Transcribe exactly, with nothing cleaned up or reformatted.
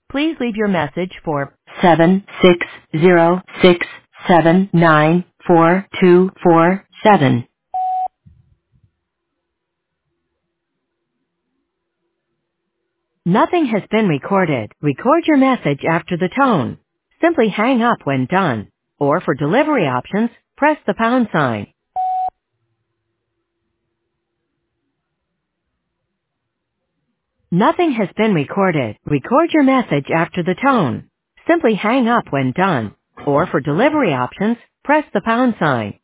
Please leave your message for seven six zero six seven nine four two four seven. Nothing has been recorded. Record your message after the tone. Simply hang up when done. Or for delivery options, press the pound sign. Nothing has been recorded. Record your message after the tone. Simply hang up when done. Or for delivery options, press the pound sign.